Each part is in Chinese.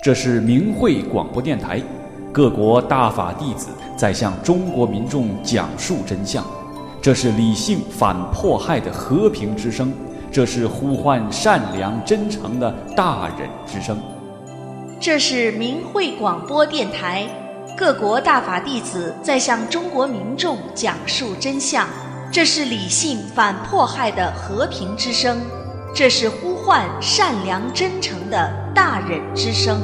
这是明慧广播电台，各国大法弟子在向中国民众讲述真相。这是理性反迫害的和平之声，这是呼唤善良真诚的大忍之声。 这是明慧广播电台，各国大法弟子在向中国民众讲述真相。这是理性反迫害的和平之声，这是呼唤善良真诚的大忍之声。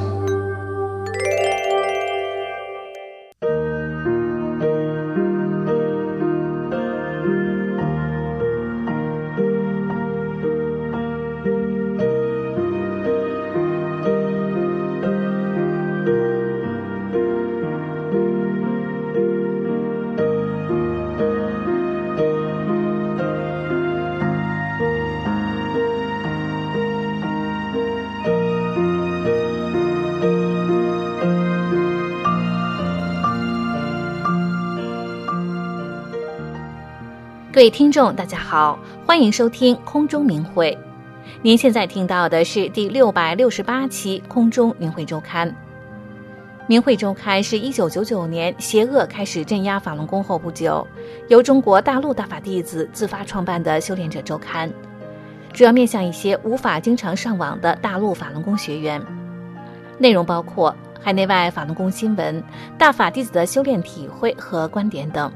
各位听众大家好，欢迎收听空中明慧。您现在听到的是第668期空中明慧周刊。明慧周刊是1999年邪恶开始镇压法轮功后不久，由中国大陆大法弟子自发创办的修炼者周刊，主要面向一些无法经常上网的大陆法轮功学员。内容包括海内外法轮功新闻、大法弟子的修炼体会和观点等。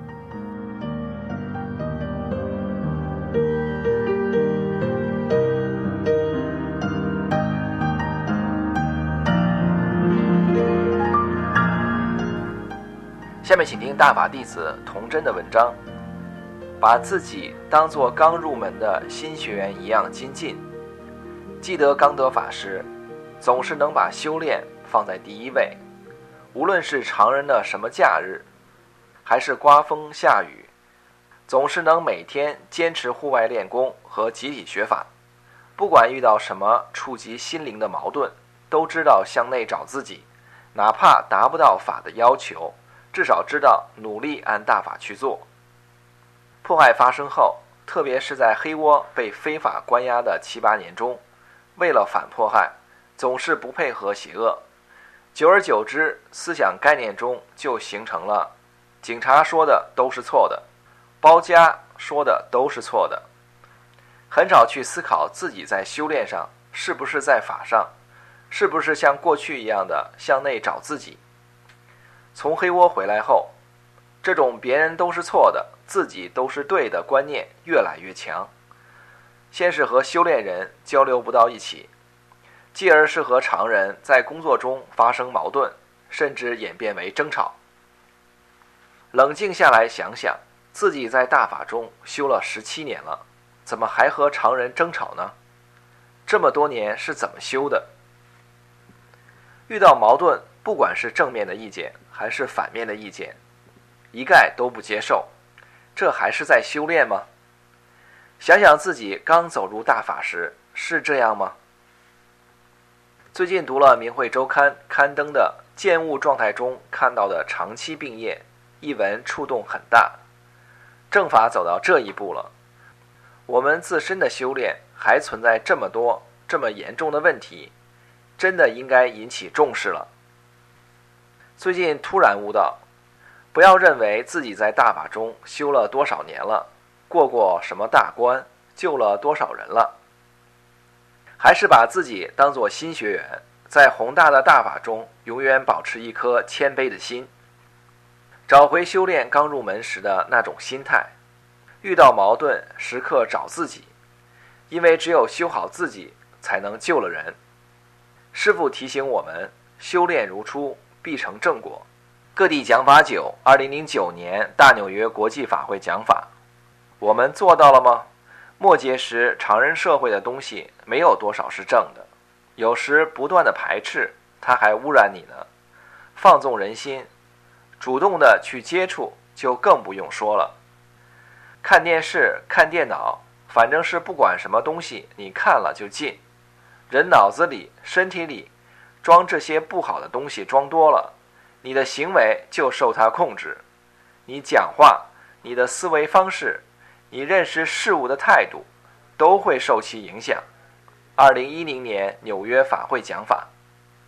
下面请听大法弟子童真的文章，把自己当作刚入门的新学员一样精进。记得刚得法时，总是能把修炼放在第一位，无论是常人的什么假日，还是刮风下雨，总是能每天坚持户外练功和集体学法。不管遇到什么触及心灵的矛盾，都知道向内找自己，哪怕达不到法的要求，至少知道努力按大法去做。迫害发生后，特别是在黑窝被非法关押的7、8年中，为了反迫害，总是不配合邪恶，久而久之，思想概念中就形成了警察说的都是错的，包家说的都是错的，很少去思考自己在修炼上是不是在法上，是不是像过去一样的向内找自己。从黑窝回来后，这种别人都是错的，自己都是对的观念越来越强。先是和修炼人交流不到一起，继而是和常人在工作中发生矛盾，甚至演变为争吵。冷静下来想想，自己在大法中修了17年了，怎么还和常人争吵呢？这么多年是怎么修的？遇到矛盾，不管是正面的意见还是反面的意见，一概都不接受，这还是在修炼吗？想想自己刚走入大法时，是这样吗？最近读了明慧周刊刊登的《见物状态中看到的长期病业》一文，触动很大。正法走到这一步了，我们自身的修炼还存在这么多这么严重的问题，真的应该引起重视了。最近突然悟到，不要认为自己在大法中修了多少年了，过什么大关，救了多少人了，还是把自己当作新学员，在宏大的大法中永远保持一颗谦卑的心，找回修炼刚入门时的那种心态，遇到矛盾时刻找自己，因为只有修好自己，才能救了人。师父提醒我们，修炼如初，必成正果。各地讲法久，2009年大纽约国际法会讲法，我们做到了吗？末节时，常人社会的东西没有多少是正的，有时不断的排斥，它还污染你呢。放纵人心，主动的去接触，就更不用说了。看电视、看电脑，反正是不管什么东西，你看了就进。人脑子里、身体里装这些不好的东西装多了，你的行为就受它控制，你讲话、你的思维方式、你认识事物的态度，都会受其影响。2010年纽约法会讲法，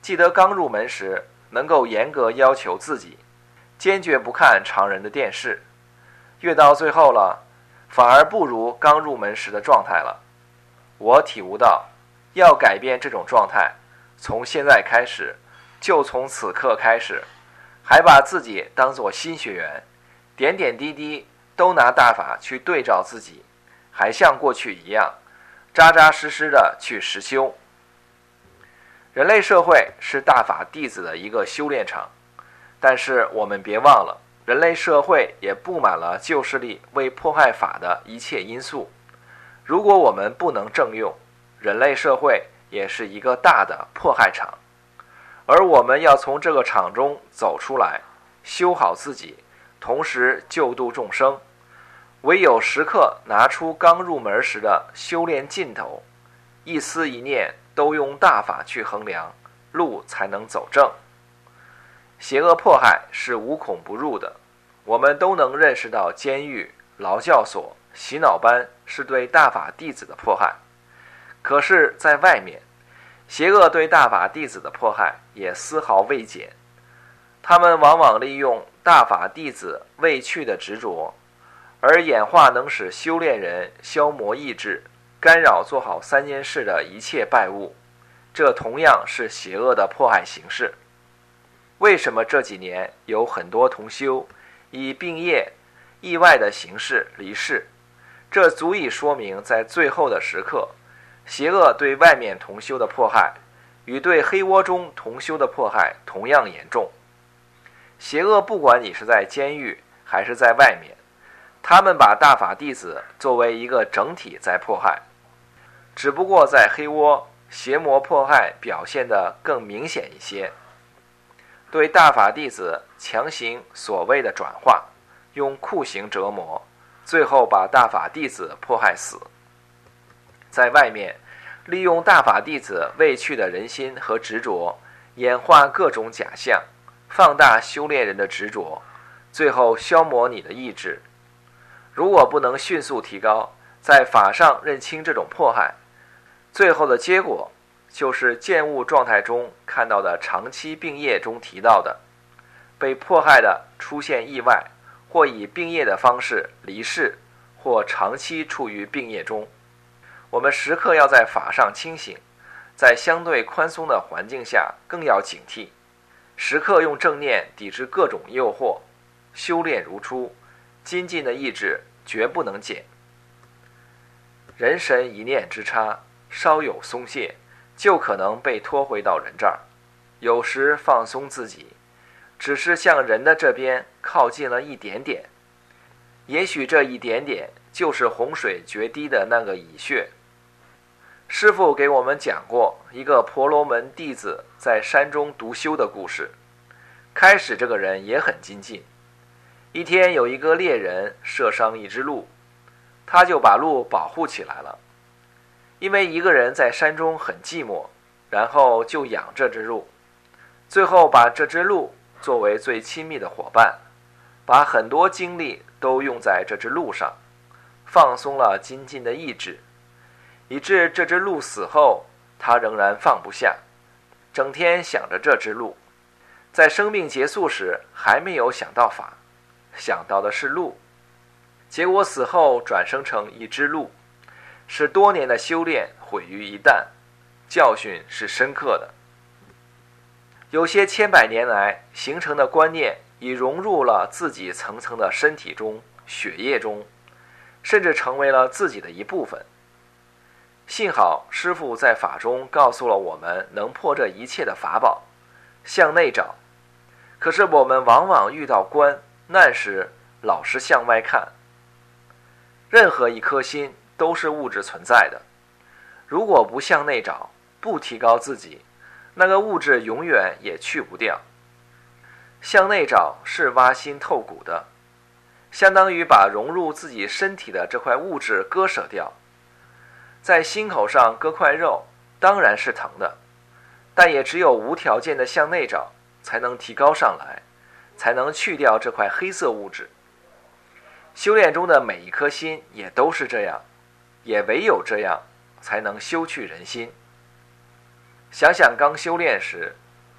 记得刚入门时能够严格要求自己，坚决不看常人的电视，越到最后了，反而不如刚入门时的状态了。我体悟到，要改变这种状态，从现在开始，就从此刻开始，还把自己当作新学员，点点滴滴都拿大法去对照自己，还像过去一样，扎扎实实的去实修。人类社会是大法弟子的一个修炼场，但是我们别忘了，人类社会也布满了旧势力为迫害法的一切因素。如果我们不能正用，人类社会也是一个大的迫害场，而我们要从这个场中走出来，修好自己，同时救度众生。唯有时刻拿出刚入门时的修炼劲头，一思一念都用大法去衡量，路才能走正。邪恶迫害是无孔不入的，我们都能认识到监狱、劳教所、洗脑班是对大法弟子的迫害。可是在外面，邪恶对大法弟子的迫害也丝毫未减，他们往往利用大法弟子未去的执着，而演化能使修炼人消磨意志，干扰做好3件事的一切败物，这同样是邪恶的迫害形式。为什么这几年有很多同修以病业、意外的形式离世？这足以说明，在最后的时刻，邪恶对外面同修的迫害与对黑窝中同修的迫害同样严重。邪恶不管你是在监狱还是在外面，他们把大法弟子作为一个整体在迫害，只不过在黑窝，邪魔迫害表现得更明显一些，对大法弟子强行所谓的转化，用酷刑折磨，最后把大法弟子迫害死。在外面，利用大法弟子未去的人心和执着，演化各种假象，放大修炼人的执着，最后消磨你的意志。如果不能迅速提高，在法上认清这种迫害，最后的结果就是见物状态中看到的长期病业中提到的，被迫害的出现意外，或以病业的方式离世，或长期处于病业中。我们时刻要在法上清醒，在相对宽松的环境下更要警惕，时刻用正念抵制各种诱惑，修炼如初，精进的意志绝不能减。人神一念之差，稍有松懈，就可能被拖回到人这儿。有时放松自己，只是向人的这边靠近了一点点，也许这一点点就是洪水决堤的那个蚁穴。师父给我们讲过一个婆罗门弟子在山中独修的故事。开始这个人也很精进，一天有一个猎人射伤一只鹿，他就把鹿保护起来了。因为一个人在山中很寂寞，然后就养这只鹿，最后把这只鹿作为最亲密的伙伴，把很多精力都用在这只鹿上，放松了精进的意志，以致这只鹿死后，他仍然放不下，整天想着这只鹿。在生命结束时还没有想到法，想到的是鹿，结果死后转生成一只鹿，使多年的修炼毁于一旦，教训是深刻的。有些千百年来形成的观念已融入了自己层层的身体中、血液中，甚至成为了自己的一部分。幸好师父在法中告诉了我们能破这一切的法宝，向内找。可是我们往往遇到关难时，老是向外看。任何一颗心都是物质存在的，如果不向内找，不提高自己，那个物质永远也去不掉。向内找是挖心透骨的，相当于把融入自己身体的这块物质割舍掉。在心口上割块肉，当然是疼的，但也只有无条件的向内找，才能提高上来，才能去掉这块黑色物质。修炼中的每一颗心也都是这样，也唯有这样才能修去人心。想想刚修炼时，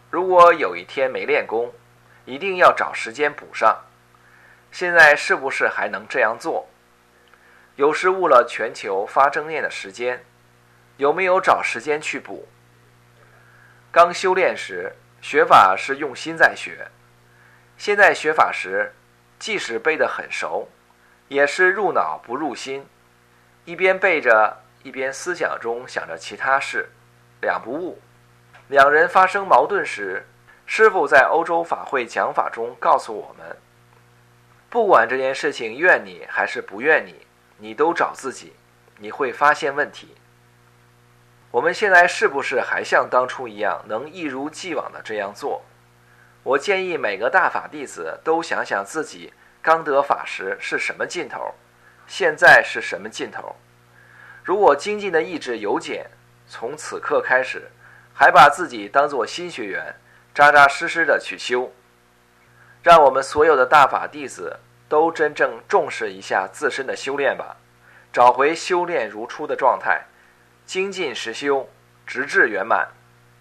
如果有一天没练功，一定要找时间补上。现在是不是还能这样做？有时误了全球发正念的时间，有没有找时间去补？刚修炼时，学法是用心在学，现在学法时，即使背得很熟，也是入脑不入心，一边背着，一边思想中想着其他事，两不误。两人发生矛盾时，师父在欧洲法会讲法中告诉我们，不管这件事情怨你还是不怨你，你都找自己，你会发现问题。我们现在是不是还像当初一样，能一如既往的这样做？我建议每个大法弟子都想想自己刚得法时是什么劲头，现在是什么劲头。如果精进的意志有减，从此刻开始，还把自己当作新学员，扎扎实实的去修。让我们所有的大法弟子都真正重视一下自身的修炼吧，找回修炼如初的状态，精进实修，直至圆满。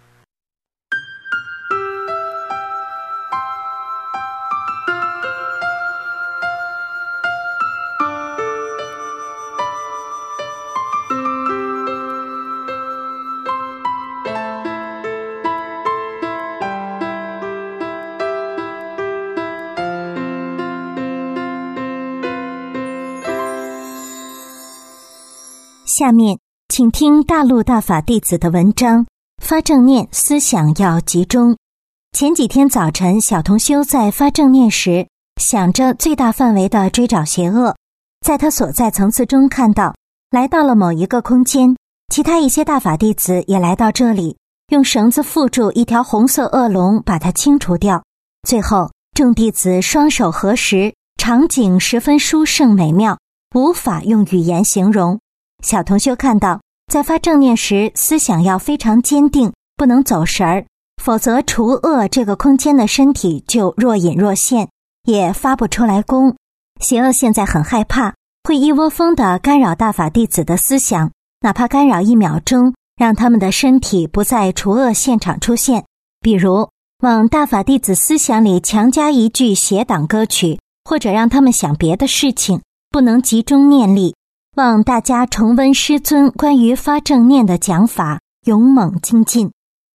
下面请听大陆大法弟子的文章，发正念思想要集中。前几天早晨，小同修在发正念时，想着最大范围的追找邪恶，在他所在层次中看到，来到了某一个空间，其他一些大法弟子也来到这里，用绳子缚住一条红色恶龙，把它清除掉。最后，众弟子双手合十，场景十分殊胜美妙，无法用语言形容。小同修看到，在发正念时，思想要非常坚定，不能走神儿，否则除恶这个空间的身体就若隐若现，也发不出来功。邪恶现在很害怕，会一窝蜂地干扰大法弟子的思想，哪怕干扰1秒钟，让他们的身体不在除恶现场出现。比如往大法弟子思想里强加一句邪党歌曲，或者让他们想别的事情，不能集中念力。望大家重温师尊关于发正念的讲法，勇猛精进。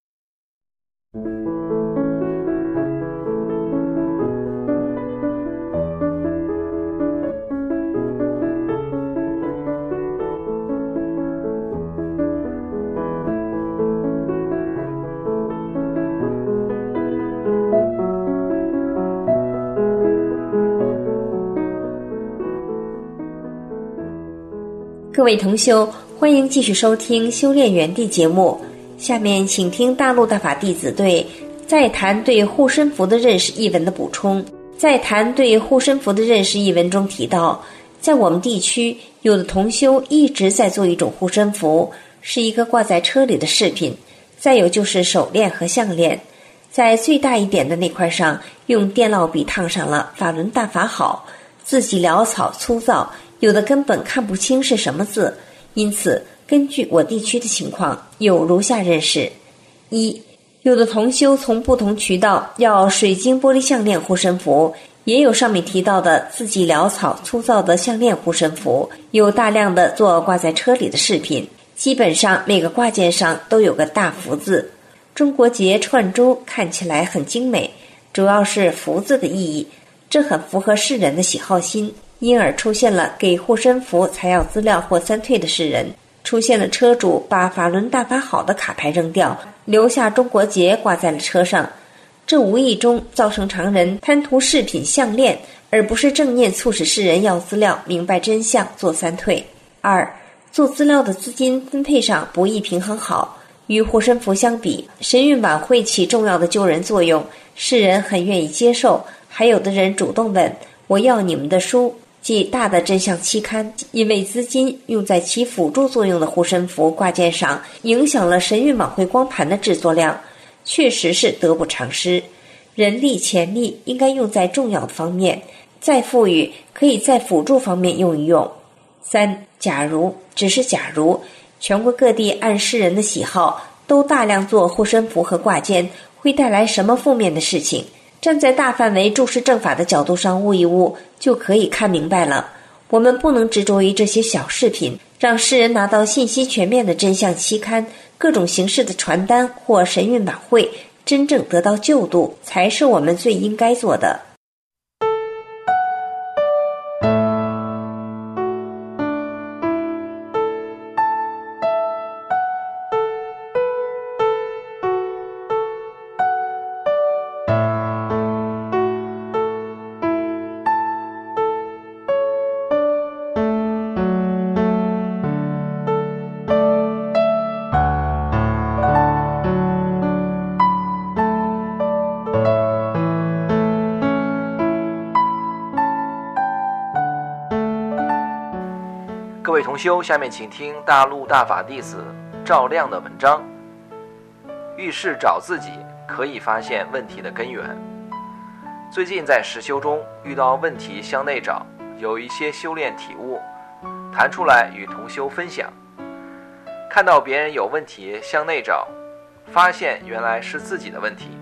各位同修，欢迎继续收听修炼园地节目。下面请听大陆大法弟子对再谈对护身符的认识一文的补充。在谈对护身符的认识一文中提到，在我们地区有的同修一直在做一种护身符，是一个挂在车里的饰品，再有就是手链和项链，在最大一点的那块上用电烙笔烫上了法轮大法好，字迹潦草粗糙，有的根本看不清是什么字。因此根据我地区的情况，有如下认识：一，有的同修从不同渠道要水晶玻璃项链护身符，也有上面提到的字迹潦草粗糙的项链护身符，有大量的做挂在车里的饰品，基本上每个挂件上都有个大福字。中国结串珠看起来很精美，主要是福字的意义，这很符合世人的喜好心，因而出现了给护身符采要资料或3退的世人，出现了车主把法轮大法好的卡牌扔掉，留下中国结挂在了车上，这无意中造成常人贪图饰品项链，而不是正念促使世人要资料明白真相做3退。二，做资料的资金分配上不易平衡好，与护身符相比，神韵晚会起重要的救人作用，世人很愿意接受，还有的人主动问我要你们的书，即大的真相期刊，因为资金用在起辅助作用的护身符挂件上，影响了神韵晚会光盘的制作量，确实是得不偿失。人力钱力应该用在重要的方面，再富裕可以在辅助方面用一用。三，假如，只是假如，全国各地按世人的喜好都大量做护身符和挂件， 会带来什么负面的事情。站在大范围注释正法的角度上悟一悟，就可以看明白了。我们不能执着于这些小饰品，让世人拿到信息全面的真相期刊、各种形式的传单或神韵晚会，真正得到救度，才是我们最应该做的。 各位同修，下面请听大陆大法弟子赵亮的文章。遇事找自己，可以发现问题的根源。最近在实修中遇到问题向内找，有一些修炼体悟，谈出来与同修分享。看到别人有问题向内找，发现原来是自己的问题。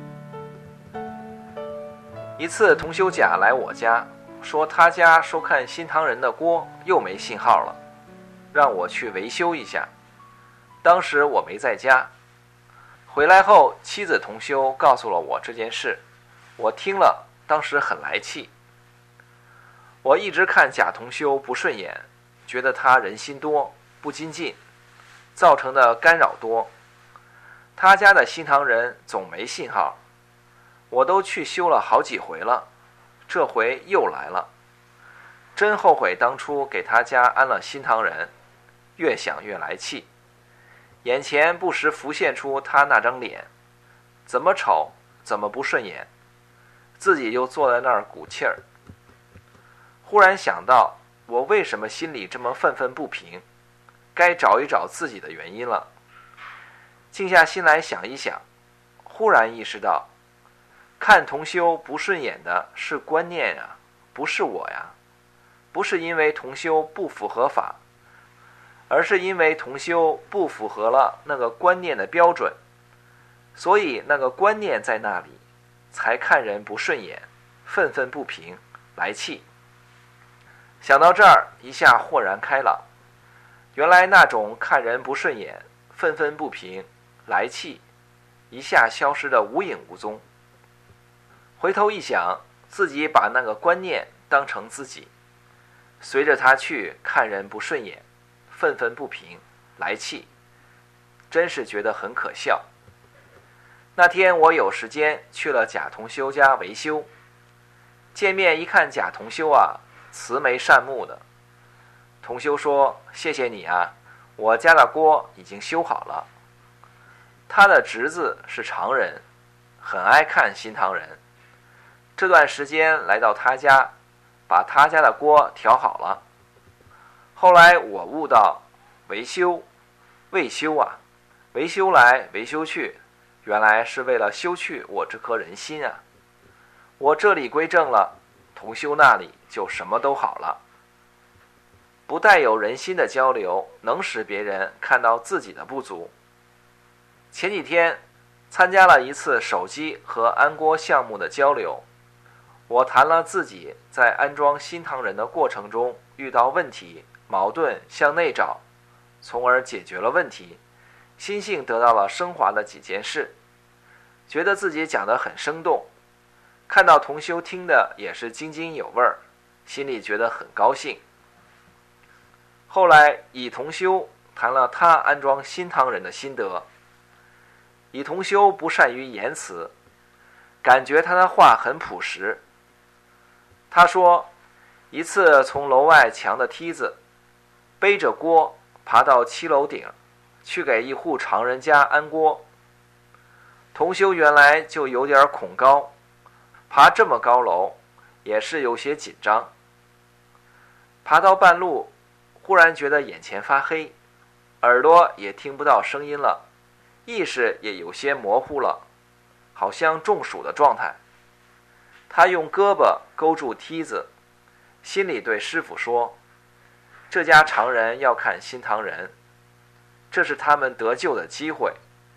一次同修甲来我家，说他家收看新唐人的锅又没信号了，让我去维修一下。当时我没在家，回来后妻子同修告诉了我这件事，我听了当时很来气。我一直看甲同修不顺眼，觉得他人心多不精进，造成的干扰多。他家的新唐人总没信号，我都去修了好几回了，这回又来了。真后悔当初给他家安了新唐人，越想越来气。眼前不时浮现出他那张脸，怎么丑怎么不顺眼，自己就坐在那儿鼓气儿。忽然想到我为什么心里这么愤愤不平，该找一找自己的原因了。静下心来想一想，忽然意识到看同修不顺眼的是观念呀，不是我呀。不是因为同修不符合法，而是因为同修不符合了那个观念的标准，所以那个观念在那里，才看人不顺眼，愤愤不平，来气。想到这儿，一下豁然开朗，原来那种看人不顺眼，愤愤不平，来气，一下消失得无影无踪。回头一想，自己把那个观念当成自己，随着他去看人不顺眼，愤愤不平，来气，真是觉得很可笑。那天我有时间去了贾同修家维修，见面一看贾同修啊，慈眉善目的。同修说：“谢谢你啊，我家的锅已经修好了。”他的侄子是常人，很爱看新唐人，这段时间来到他家，把他家的锅调好了。后来我悟到，维修未修啊，维修来维修去，原来是为了修去我这颗人心啊。我这里归正了，同修那里就什么都好了。不带有人心的交流，能使别人看到自己的不足。前几天参加了一次手机和安锅项目的交流，我谈了自己在安装新唐人的过程中遇到问题、矛盾向内找，从而解决了问题，心性得到了升华的几件事，觉得自己讲得很生动，看到同修听的也是津津有味儿，心里觉得很高兴。后来乙同修谈了他安装新唐人的心得。乙同修不善于言辞，感觉他的话很朴实。他说，一次从楼外墙的梯子背着锅爬到7楼顶，去给一户常人家安锅。同修原来就有点恐高，爬这么高楼也是有些紧张。爬到半路，忽然觉得眼前发黑，耳朵也听不到声音了，意识也有些模糊了，好像中暑的状态。他用胳膊勾住梯子，心里对师父说，这家常人要看新唐人，这是他们得救的机会，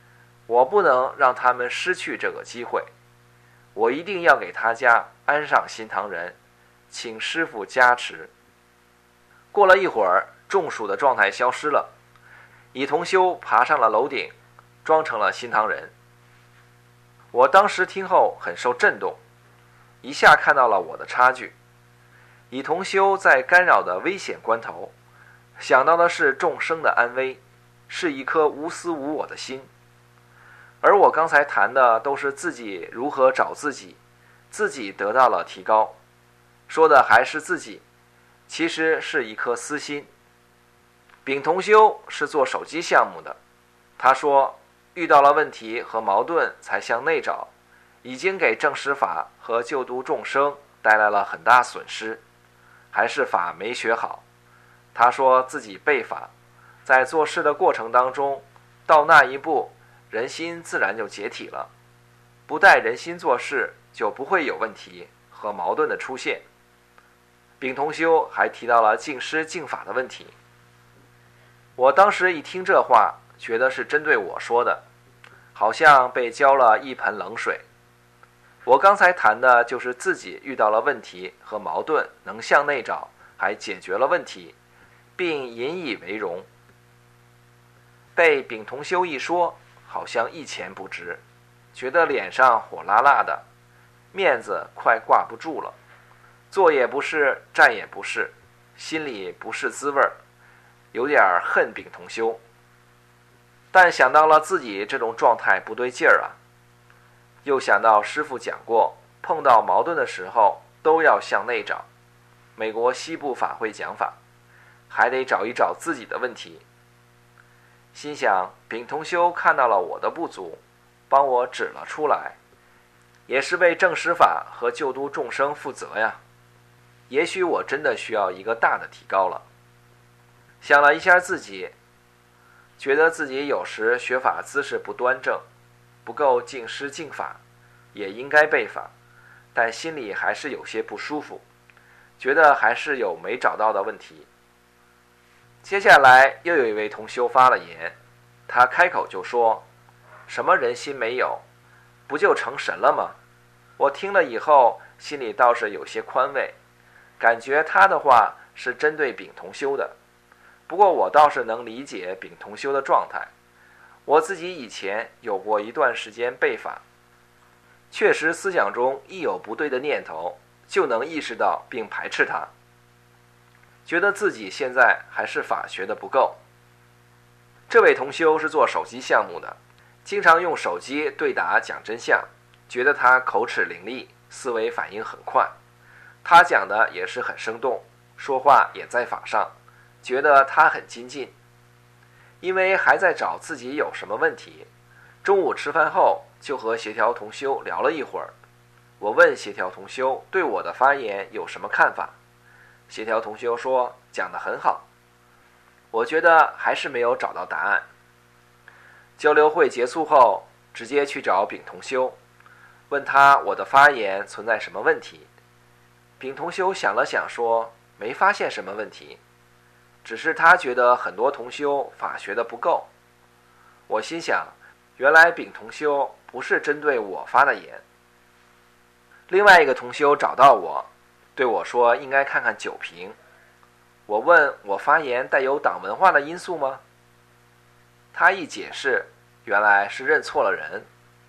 我不能让他们失去这个机会，我一定要给他家安上新堂人，请师父加持。过了一会儿，中暑的状态消失了，乙同修爬上了楼顶，装成了新堂人。我当时听后很受震动，一下看到了我的差距。乙同修在干扰的危险关头，想到的是众生的安危，是一颗无私无我的心。而我刚才谈的都是自己如何找自己，自己得到了提高，说的还是自己，其实是一颗私心。丙同修是做手机项目的，他说遇到了问题和矛盾才向内找，已经给正实法和救度众生带来了很大损失，还是法没学好。他说自己背法，在做事的过程当中，到那一步人心自然就解体了，不带人心做事就不会有问题和矛盾的出现。丙同修还提到了敬师敬法的问题。我当时一听这话，觉得是针对我说的，好像被浇了一盆冷水。我刚才谈的就是自己遇到了问题和矛盾，能向内找，还解决了问题，并引以为荣。被丙同修一说，好像一钱不值，觉得脸上火辣辣的，面子快挂不住了，坐也不是，站也不是，心里不是滋味儿，有点恨丙同修。但想到了自己这种状态不对劲儿啊，又想到师父讲过，碰到矛盾的时候都要向内找，美国西部法会讲法，还得找一找自己的问题。心想丙同修看到了我的不足，帮我指了出来，也是为正实法和救度众生负责呀。也许我真的需要一个大的提高了。想了一下自己，觉得自己有时学法姿势不端正，不够敬师敬法，也应该背法，但心里还是有些不舒服，觉得还是有没找到的问题。接下来又有一位同修发了言，他开口就说，什么人心没有，不就成神了吗？我听了以后心里倒是有些宽慰，感觉他的话是针对丙同修的。不过我倒是能理解丙同修的状态，我自己以前有过一段时间背法，确实思想中一有不对的念头，就能意识到并排斥它，觉得自己现在还是法学的不够。这位同修是做手机项目的，经常用手机对答讲真相，觉得他口齿伶俐，思维反应很快，他讲的也是很生动，说话也在法上，觉得他很精进。因为还在找自己有什么问题，中午吃饭后就和协调同修聊了一会儿。我问协调同修对我的发言有什么看法，协调同修说讲得很好。我觉得还是没有找到答案。交流会结束后，直接去找丙同修，问他我的发言存在什么问题。丙同修想了想说，没发现什么问题，只是他觉得很多同修法学的不够。我心想，原来丙同修不是针对我发的言。另外一个同修找到我，对我说应该看看酒瓶。我问我发言带有党文化的因素吗？他一解释，原来是认错了人。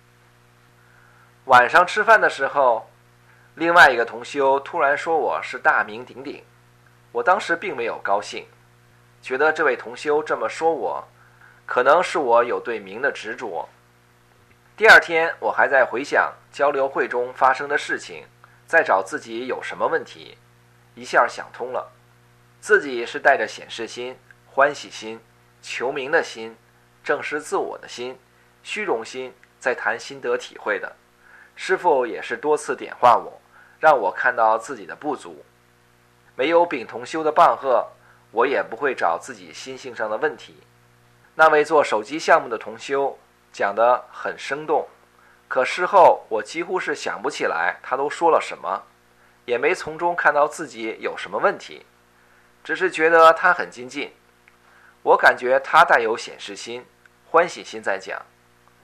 晚上吃饭的时候，另外一个同修突然说我是大名鼎鼎，我当时并没有高兴，觉得这位同修这么说我，可能是我有对名的执着。第二天我还在回想交流会中发生的事情，在找自己有什么问题，一下想通了，自己是带着显示心、欢喜心、求名的心、正视自我的心、虚荣心在谈心得体会的。师父也是多次点化我，让我看到自己的不足。没有丙同修的棒喝，我也不会找自己心性上的问题。那位做手机项目的同修讲得很生动，可事后我几乎是想不起来他都说了什么，也没从中看到自己有什么问题，只是觉得他很精进。我感觉他带有显示心、欢喜心在讲。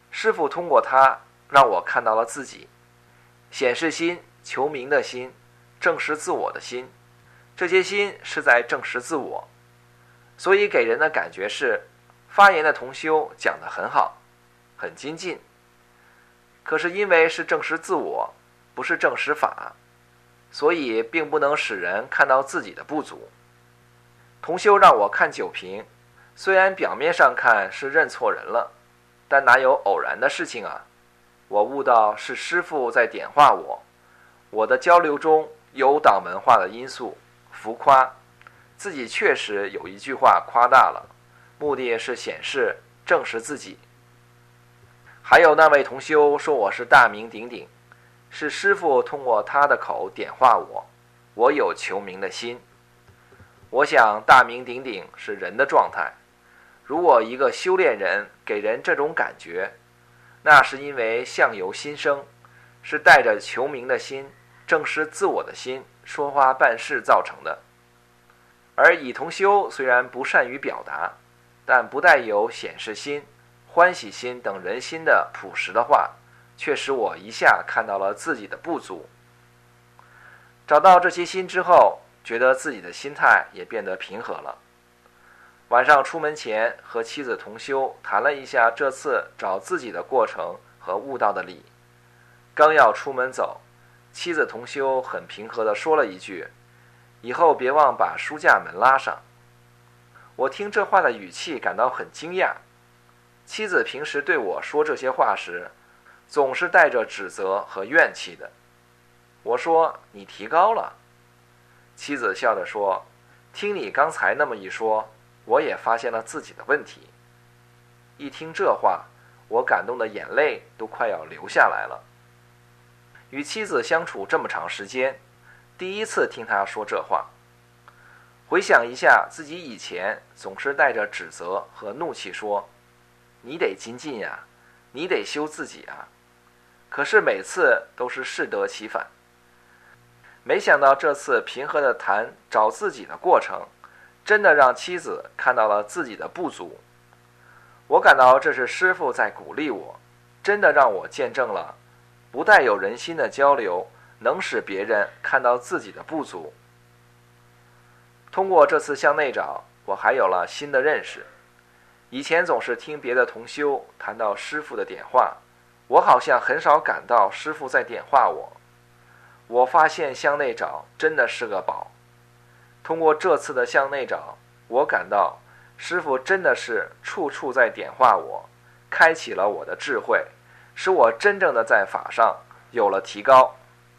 师父通过他让我看到了自己，显示心、求名的心、证实自我的心，这些心是在证实自我，所以给人的感觉是发言的同修讲得很好，很精进。可是因为是证实自我，不是证实法，所以并不能使人看到自己的不足。同修让我看酒瓶，虽然表面上看是认错人了，但哪有偶然的事情啊？我悟到是师父在点化我，我的交流中有党文化的因素，浮夸，自己确实有一句话夸大了，目的是显示证实自己。还有那位同修说我是大名鼎鼎，是师父通过他的口点化我，我有求名的心。我想大名鼎鼎是人的状态，如果一个修炼人给人这种感觉，那是因为相由心生，是带着求名的心、正视自我的心说话办事造成的。而乙同修虽然不善于表达，但不带有显示心、欢喜心等人心的朴实的话，却使我一下看到了自己的不足。找到这些心之后，觉得自己的心态也变得平和了。晚上出门前和妻子同修谈了一下这次找自己的过程和悟到的理。刚要出门走，妻子同修很平和地说了一句：以后别忘把书架门拉上。我听这话的语气感到很惊讶。妻子平时对我说这些话时，总是带着指责和怨气的。我说：你提高了。妻子笑着说：听你刚才那么一说，我也发现了自己的问题。一听这话，我感动的眼泪都快要流下来了。与妻子相处这么长时间，第一次听她说这话。回想一下自己以前总是带着指责和怒气说：你得精进呀，你得修自己啊。可是每次都是适得其反。没想到这次平和地谈找自己的过程，真的让妻子看到了自己的不足。我感到这是师父在鼓励我，真的让我见证了不带有人心的交流能使别人看到自己的不足。通过这次向内找，我还有了新的认识。以前总是听别的同修谈到师父的点化，我好像很少感到师父在点化我。我发现向内找真的是个宝。通过这次的向内找，我感到师父真的是处处在点化我，开启了我的智慧，使我真正的在法上有了提高。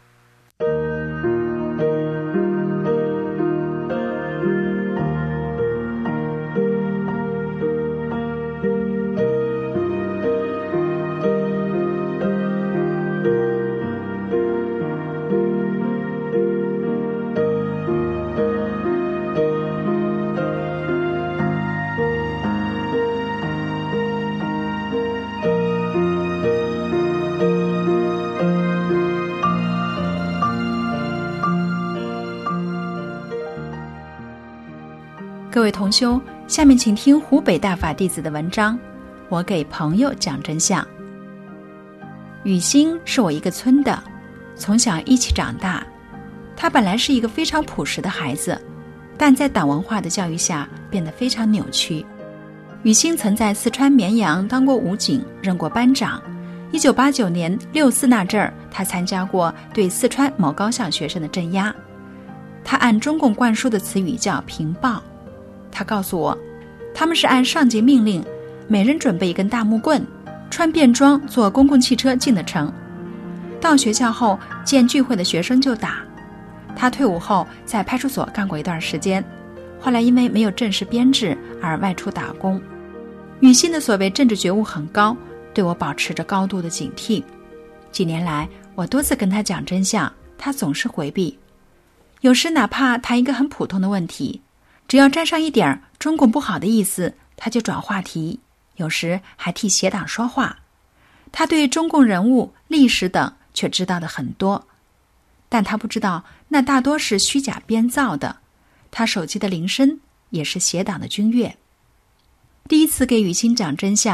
各位同修，下面请听湖北大法弟子的文章。我给朋友讲真相。雨欣是我一个村的，从小一起长大。他本来是一个非常朴实的孩子，但在党文化的教育下变得非常扭曲。雨欣曾在四川绵阳当过武警，任过班长。1989年6·4那阵儿，他参加过对四川某高校学生的镇压。他按中共灌输的词语叫平暴。他告诉我，他们是按上级命令，每人准备一根大木棍，穿便装坐公共汽车进了城。到学校后，见聚会的学生就打。他退伍后在派出所干过一段时间，后来因为没有正式编制而外出打工。雨欣的所谓政治觉悟很高，对我保持着高度的警惕。几年来，我多次跟他讲真相，他总是回避。有时哪怕谈一个很普通的问题，只要沾上一点中共不好的意思，他就转话题，有时还替邪党说话。他对中共人物、历史等却知道的很多，但他不知道那大多是虚假编造的。他手机的铃声也是邪党的军乐。第一次给雨欣讲真相，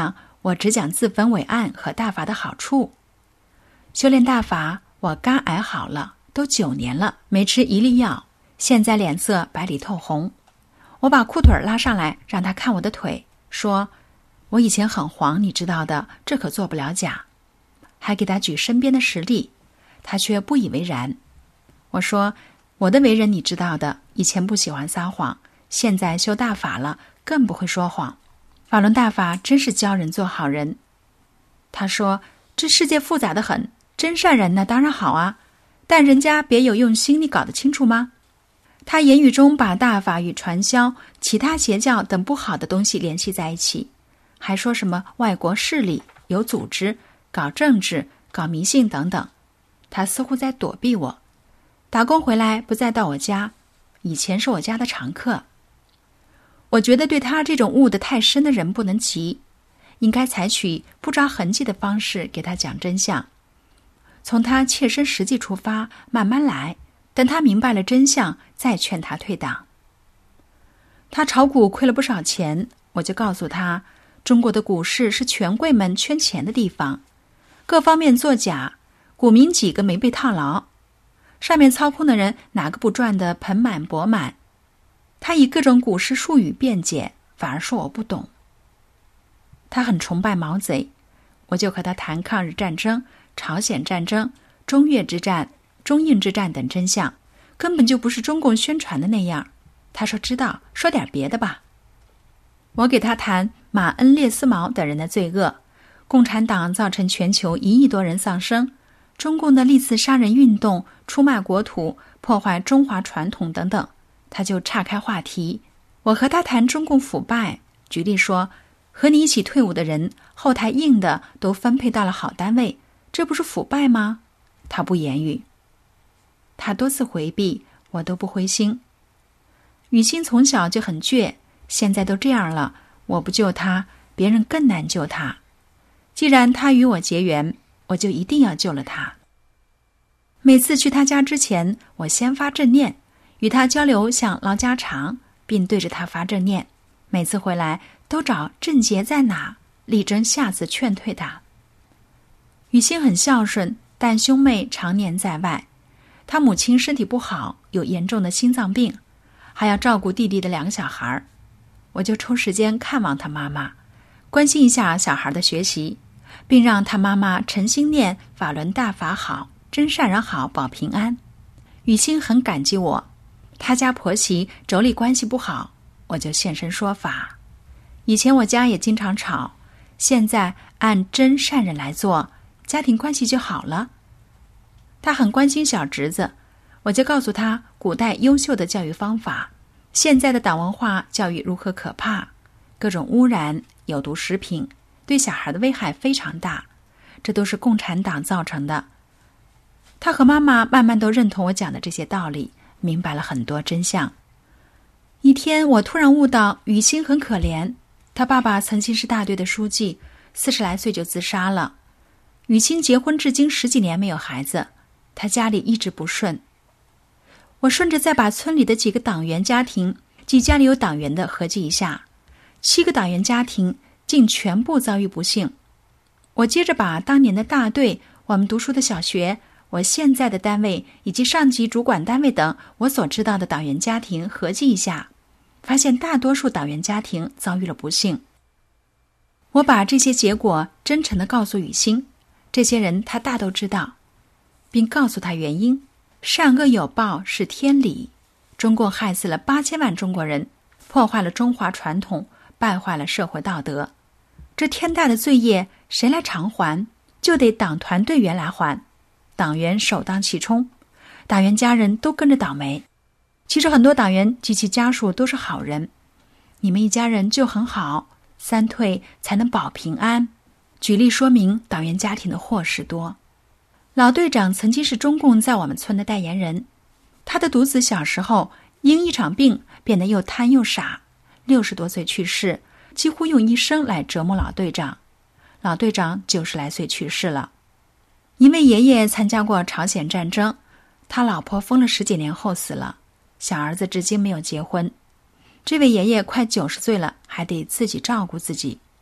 我只讲自焚为案和大法的好处。修炼大法，我肝癌好了，都9年了，没吃一粒药，现在脸色白里透红。我把裤腿拉上来，让他看我的腿，说我以前很黄，你知道的，这可做不了假。还给他举身边的实例，他却不以为然。我说我的为人你知道的，以前不喜欢撒谎，现在修大法了，更不会说谎。法轮大法真是教人做好人。他说这世界复杂得很，真善人呢当然好啊，但人家别有用心，你搞得清楚吗？他言语中把大法与传销、其他邪教等不好的东西联系在一起，还说什么外国势力、有组织、搞政治、搞迷信等等。他似乎在躲避我。打工回来不再到我家，以前是我家的常客。我觉得对他这种悟得太深的人不能急，应该采取不着痕迹的方式给他讲真相，从他切身实际出发，慢慢来，等他明白了真相，再劝他退党。他炒股亏了不少钱，我就告诉他，中国的股市是权贵们圈钱的地方，各方面作假，股民几个没被套牢，上面操控的人哪个不赚得盆满钵满？他以各种股市术语辩解，反而说我不懂。他很崇拜毛贼，我就和他谈抗日战争、朝鲜战争、中越之战、中印之战等真相，根本就不是中共宣传的那样。他说知道，说点别的吧。我给他谈马恩列斯毛等人的罪恶，共产党造成全球1亿多人丧生，中共的历次杀人运动、出卖国土、破坏中华传统等等，他就岔开话题。我和他谈中共腐败，举例说，和你一起退伍的人，后台硬的都分配到了好单位，这不是腐败吗？他不言语。他多次回避，我都不灰心。雨欣从小就很倔，现在都这样了，我不救他，别人更难救他。既然他与我结缘，我就一定要救了他。每次去他家之前，我先发正念，与他交流像唠家常，并对着他发正念。每次回来都找症结在哪，力争下次劝退他。雨欣很孝顺，但兄妹常年在外，他母亲身体不好，有严重的心脏病，还要照顾弟弟的2个小孩，我就抽时间看望他妈妈，关心一下小孩的学习，并让他妈妈诚心念法轮大法好，真善人好，保平安。雨欣很感激我，他家婆媳妯娌关系不好，我就现身说法。以前我家也经常吵，现在按真善人来做，家庭关系就好了。他很关心小侄子，我就告诉他古代优秀的教育方法，现在的党文化教育如何可怕，各种污染、有毒食品对小孩的危害非常大，这都是共产党造成的。他和妈妈慢慢都认同我讲的这些道理，明白了很多真相。一天我突然悟到雨欣很可怜，他爸爸曾经是大队的书记，40来岁就自杀了。雨欣结婚至今10几年没有孩子，他家里一直不顺。我顺着再把村里的几个党员家庭及家里有党员的合计一下，7个党员家庭竟全部遭遇不幸。我接着把当年的大队、我们读书的小学、我现在的单位以及上级主管单位等我所知道的党员家庭合计一下，发现大多数党员家庭遭遇了不幸。我把这些结果真诚地告诉雨欣，这些人他大都知道，并告诉他原因，善恶有报是天理，中共害死了8000万中国人，破坏了中华传统，败坏了社会道德，这天大的罪业谁来偿还？就得党团队员来还，党员首当其冲，党员家人都跟着倒霉。其实很多党员及其家属都是好人，你们一家人就很好，3退才能保平安。举例说明党员家庭的祸事多。老队长曾经是中共在我们村的代言人，他的独子小时候因一场病变得又贪又傻，60多岁去世，几乎用一生来折磨老队长。老队长90来岁去世了。一位爷爷参加过朝鲜战争，他老婆疯了10几年后死了，小儿子至今没有结婚。这位爷爷快90岁了，还得自己照顾自己。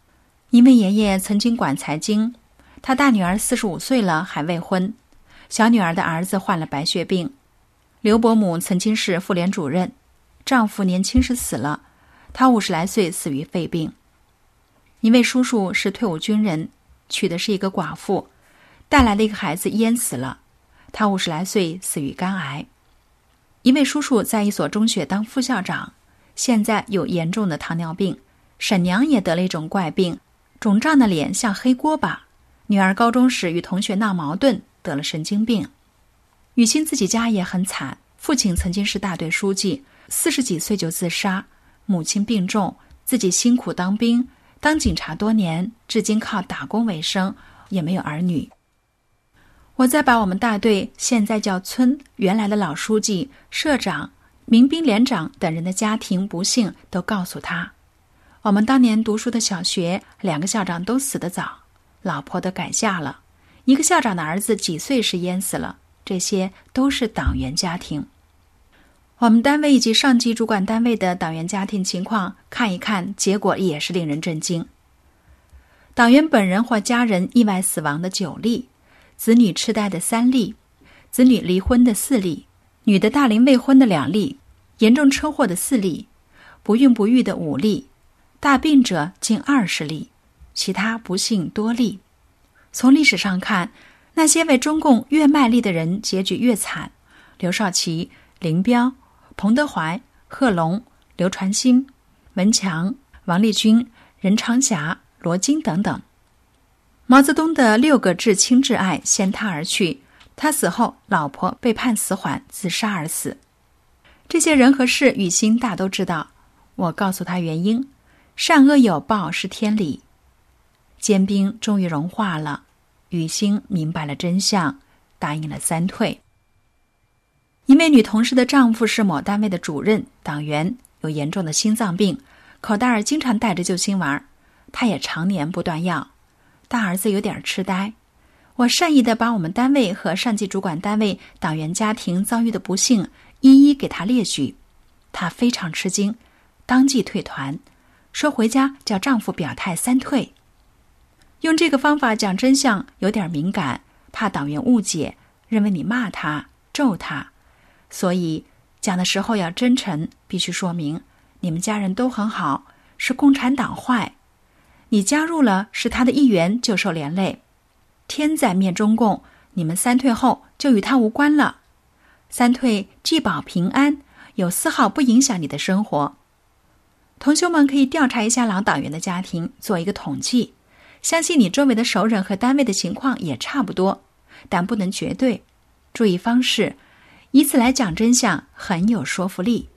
一位爷爷曾经管财经，他大女儿45岁了还未婚，小女儿的儿子患了白血病。刘伯母曾经是妇联主任，丈夫年轻时死了，她50来岁死于肺病。一位叔叔是退伍军人，娶的是一个寡妇，带来的一个孩子淹死了，他50来岁死于肝癌。一位叔叔在一所中学当副校长，现在有严重的糖尿病，婶娘也得了一种怪病，肿胀的脸像黑锅巴。女儿高中时与同学闹矛盾，得了神经病。雨欣自己家也很惨，父亲曾经是大队书记，40几岁就自杀，母亲病重，自己辛苦当兵，当警察多年，至今靠打工为生，也没有儿女。我再把我们大队现在叫村原来的老书记、社长、民兵连长等人的家庭不幸都告诉他。我们当年读书的小学，2个校长都死得早，老婆都改嫁了，一个校长的儿子几岁时淹死了，这些都是党员家庭。我们单位以及上级主管单位的党员家庭情况看一看，结果也是令人震惊。党员本人或家人意外死亡的9例，子女痴呆的3例，子女离婚的4例，女的大龄未婚的2例，严重车祸的4例，不孕不育的5例，大病者近20例，其他不幸多例。从历史上看，那些为中共越卖力的人结局越惨，刘少奇、林彪、彭德怀、贺龙、刘传新、文强、王立军、任长霞、罗京等等。毛泽东的6个至亲至爱先他而去，他死后老婆被判死缓，自杀而死。这些人和事雨欣大都知道，我告诉他原因，善恶有报是天理。坚冰终于融化了，雨欣明白了真相，答应了3退。一位女同事的丈夫是某单位的主任党员，有严重的心脏病，口袋儿经常带着救心丸，他也常年不断药。大儿子有点痴呆，我善意地把我们单位和上级主管单位党员家庭遭遇的不幸一一给他列举，他非常吃惊，当即退团，说回家叫丈夫表态3退。用这个方法讲真相有点敏感，怕党员误解，认为你骂他、咒他，所以讲的时候要真诚，必须说明你们家人都很好，是共产党坏，你加入了是他的一员就受连累，天在灭中共，你们3退后就与他无关了。3退既保平安，有丝毫不影响你的生活。同学们可以调查一下老党员的家庭，做一个统计，相信你周围的熟人和单位的情况也差不多，但不能绝对。注意方式，以此来讲真相很有说服力。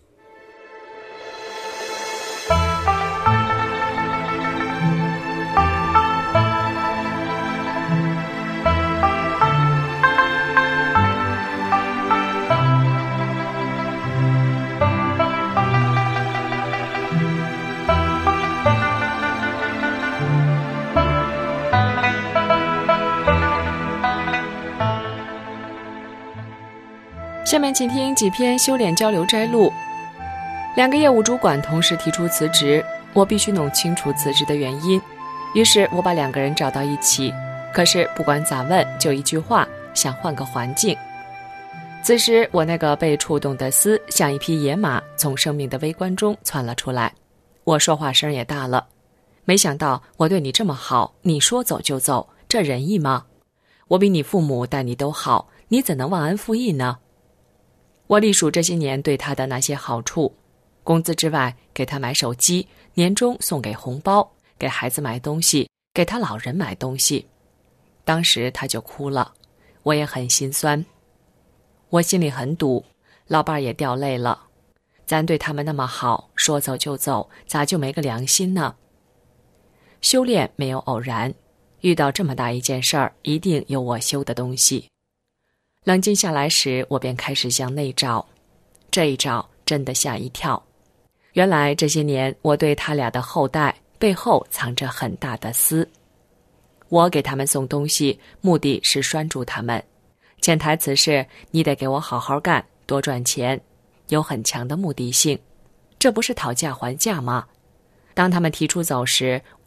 下面请听几篇修炼交流摘录。2个业务主管同时提出辞职，我必须弄清楚辞职的原因。于是我把2个人找到一起，可是不管咋问，就一句话，想换个环境。此时我那个被触动的丝像一匹野马从生命的微观中窜了出来，我说话声也大了。没想到我对你这么好，你说走就走，这仁义吗？我比你父母待你都好，你怎能忘恩负义呢？我历数这些年对他的那些好处，工资之外给他买手机，年终送给红包，给孩子买东西，给他老人买东西。当时他就哭了，我也很心酸。我心里很堵，老伴儿也掉泪了。咱对他们那么好，说走就走，咋就没个良心呢？修炼没有偶然，遇到这么大一件事儿，一定有我修的东西。冷静下来时，我便开始向内找，这一找真的吓一跳。原来这些年我对他俩的后代背后藏着很大的私。我给他们送东西，目的是拴住他们，潜台词是你得给我好好干，多赚钱，有很强的目的性。这不是讨价还价吗？当他们提出走时，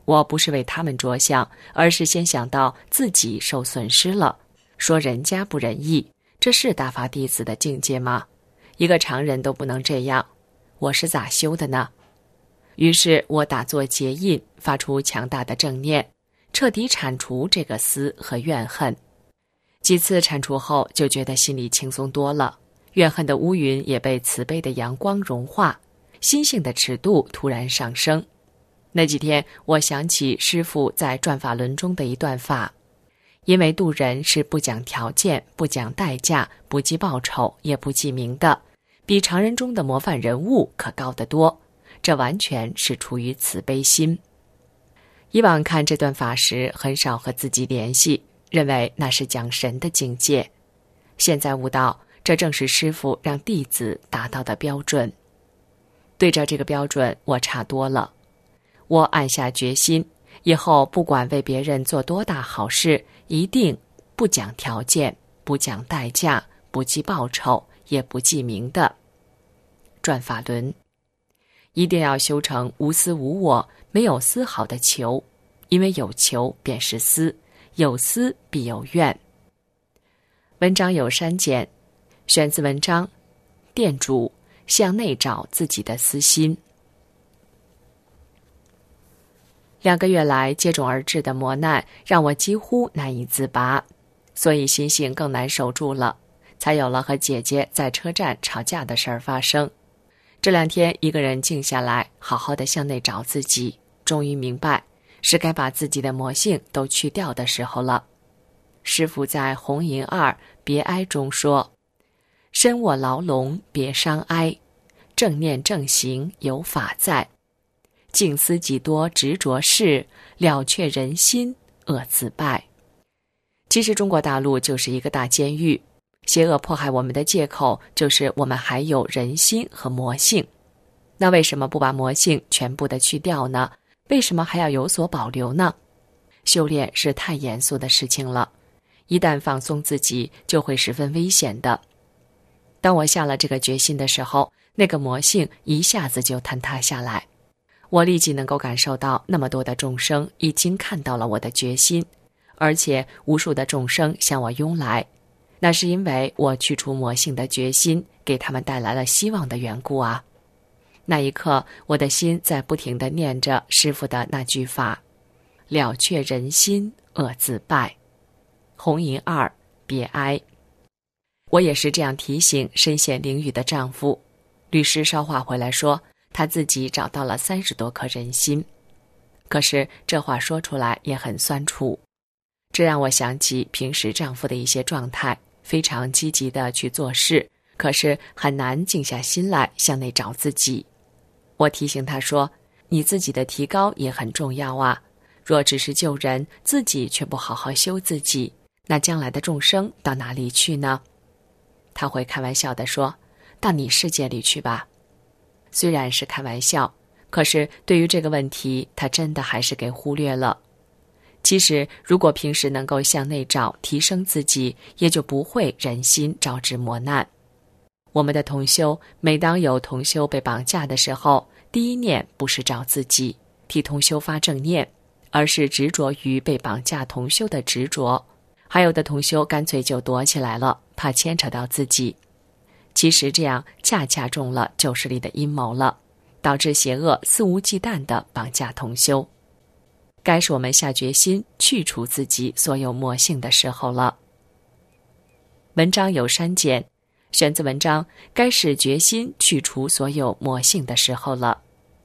我不是为他们着想，而是先想到自己受损失了，说人家不仁义，这是大法弟子的境界吗？一个常人都不能这样，我是咋修的呢？于是我打坐结印，发出强大的正念，彻底铲除这个思和怨恨。几次铲除后，就觉得心里轻松多了，怨恨的乌云也被慈悲的阳光融化，心性的尺度突然上升。那几天，我想起师父在转法轮中的一段话，因为渡人是不讲条件，不讲代价，不计报酬，也不记名的，比常人中的模范人物可高得多，这完全是出于慈悲心。以往看这段法时，很少和自己联系，认为那是讲神的境界。现在悟到，这正是师父让弟子达到的标准。对着这个标准，我差多了。我暗下决心，以后不管为别人做多大好事，一定不讲条件，不讲代价，不计报酬，也不记名的。转法轮，一定要修成无私无我，没有丝毫的求，因为有求便是私，有私必有怨。文章有删减，选自文章《店主向内找自己的私心》。2个月来接踵而至的磨难让我几乎难以自拔，所以心性更难守住了，才有了和姐姐在车站吵架的事儿发生。这2天一个人静下来，好好的向内找自己，终于明白是该把自己的魔性都去掉的时候了。师父在《红银2别哀》中说，身卧牢笼别伤哀，正念正行有法在，静思几多执着事，了却人心恶自败。其实中国大陆就是一个大监狱，邪恶迫害我们的借口就是我们还有人心和魔性。那为什么不把魔性全部的去掉呢？为什么还要有所保留呢？修炼是太严肃的事情了，一旦放松自己，就会十分危险的。当我下了这个决心的时候，那个魔性一下子就坍塌下来。我立即能够感受到那么多的众生已经看到了我的决心，而且无数的众生向我拥来，那是因为我去除魔性的决心给他们带来了希望的缘故啊。那一刻，我的心在不停地念着师父的那句法，了却人心恶自败。红银2别哀。我也是这样提醒身陷囹圄的丈夫。律师捎话回来说，他自己找到了30多颗人心。可是这话说出来也很酸楚，这让我想起平时丈夫的一些状态，非常积极的去做事，可是很难静下心来向内找自己。我提醒他说，你自己的提高也很重要啊，若只是救人，自己却不好好修自己，那将来的众生到哪里去呢？他会开玩笑地说，到你世界里去吧。虽然是开玩笑，可是对于这个问题，他真的还是给忽略了。其实如果平时能够向内找，提升自己，也就不会人心招致磨难。我们的同修，每当有同修被绑架的时候，第一念不是找自己，替同修发正念，而是执着于被绑架同修的执着。还有的同修干脆就躲起来了，怕牵扯到自己。其实这样恰恰中了旧势力的阴谋了，导致邪恶肆无忌惮地绑架同修。该是我们下决心去除自己所有魔性的时候了。文章有删减，选自文章《该是决心去除所有魔性的时候了》。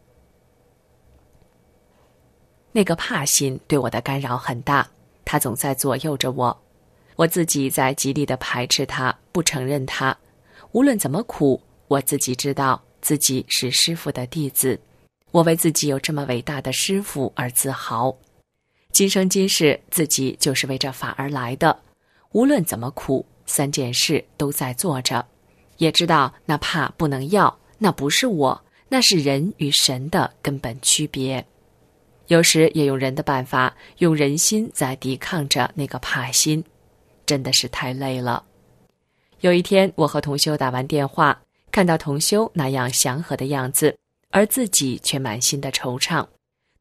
那个怕心对我的干扰很大，它总在左右着我，我自己在极力地排斥它，不承认它。无论怎么苦，我自己知道自己是师父的弟子，我为自己有这么伟大的师父而自豪。今生今世，自己就是为这法而来的，无论怎么苦，3件事都在做着，也知道那怕不能要，那不是我，那是人与神的根本区别。有时也用人的办法，用人心在抵抗着那个怕心，真的是太累了。有一天，我和同修打完电话，看到同修那样祥和的样子，而自己却满心的惆怅。